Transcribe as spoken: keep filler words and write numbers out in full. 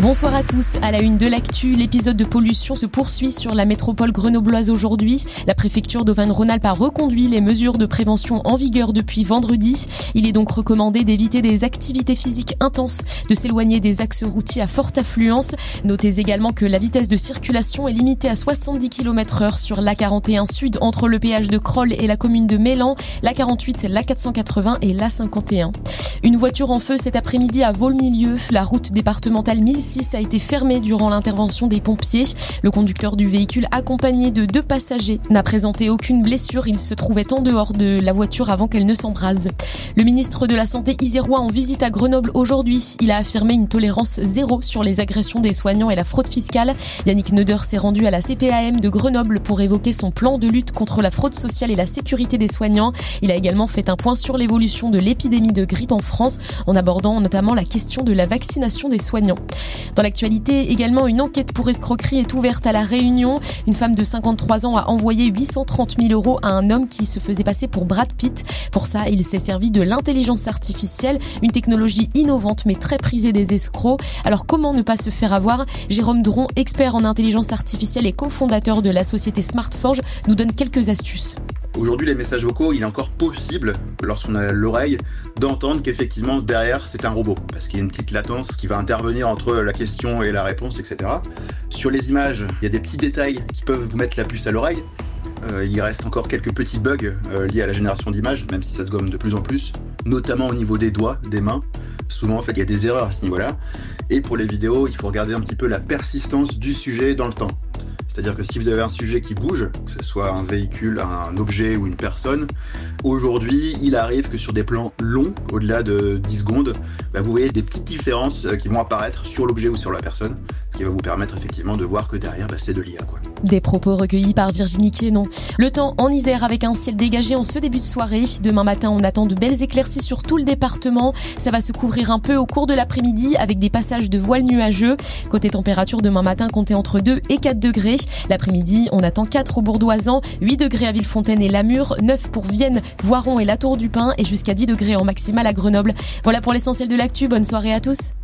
Bonsoir à tous. À la une de l'actu, l'épisode de pollution se poursuit sur la métropole grenobloise aujourd'hui. La préfecture d'Auvergne-Rhône-Alpes a reconduit les mesures de prévention en vigueur depuis vendredi. Il est donc recommandé d'éviter des activités physiques intenses, de s'éloigner des axes routiers à forte affluence. Notez également que la vitesse de circulation est limitée à soixante-dix kilomètres heure sur l'A quarante et un Sud entre le péage de Crolles et la commune de Mélan, l'A quarante-huit, l'A quatre cent quatre-vingts et l'A cinquante et un. Une voiture en feu cet après-midi à Vaux-le-Milieu. La route départementale mille six a été fermée durant l'intervention des pompiers. Le conducteur du véhicule, accompagné de deux passagers, n'a présenté aucune blessure. Il se trouvait en dehors de la voiture avant qu'elle ne s'embrase. Le ministre de la Santé isérois en visite à Grenoble aujourd'hui. Il a affirmé une tolérance zéro sur les agressions des soignants et la fraude fiscale. Yannick Neuder s'est rendu à la C P A M de Grenoble pour évoquer son plan de lutte contre la fraude sociale et la sécurité des soignants. Il a également fait un point sur l'évolution de l'épidémie de grippe en France, en abordant notamment la question de la vaccination des soignants. Dans l'actualité, également, une enquête pour escroquerie est ouverte à La Réunion. Une femme de cinquante-trois ans a envoyé huit cent trente mille euros à un homme qui se faisait passer pour Brad Pitt. Pour ça, il s'est servi de l'intelligence artificielle, une technologie innovante mais très prisée des escrocs. Alors comment ne pas se faire avoir ? Jérôme Dron, expert en intelligence artificielle et cofondateur de la société Smartforge, nous donne quelques astuces. Aujourd'hui, les messages vocaux, il est encore possible, lorsqu'on a l'oreille, d'entendre qu'effectivement derrière c'est un robot, parce qu'il y a une petite latence qui va intervenir entre la question et la réponse, et cetera. Sur les images, il y a des petits détails qui peuvent vous mettre la puce à l'oreille. Euh, il reste encore quelques petits bugs euh, liés à la génération d'images, même si ça se gomme de plus en plus, notamment au niveau des doigts, des mains. Souvent, en fait, il y a des erreurs à ce niveau-là. Et pour les vidéos, il faut regarder un petit peu la persistance du sujet dans le temps. C'est-à-dire que si vous avez un sujet qui bouge, que ce soit un véhicule, un objet ou une personne, aujourd'hui, il arrive que sur des plans longs, au-delà de dix secondes, bah vous voyez des petites différences qui vont apparaître sur l'objet ou sur la personne, ce qui va vous permettre effectivement de voir que derrière, bah, c'est de l'I A, quoi. Des propos recueillis par Virginie Quénon. Le temps en Isère avec un ciel dégagé en ce début de soirée. Demain matin, on attend de belles éclaircies sur tout le département. Ça va se couvrir un peu au cours de l'après-midi avec des passages de voiles nuageux. Côté température, demain matin, comptez entre deux et quatre degrés. L'après-midi, on attend quatre au Bourdoisan, huit degrés à Villefontaine et Lamure, neuf pour Vienne, Voiron et la Tour du Pin et jusqu'à dix degrés en maximale à Grenoble. Voilà pour l'essentiel de l'actu. Bonne soirée à tous.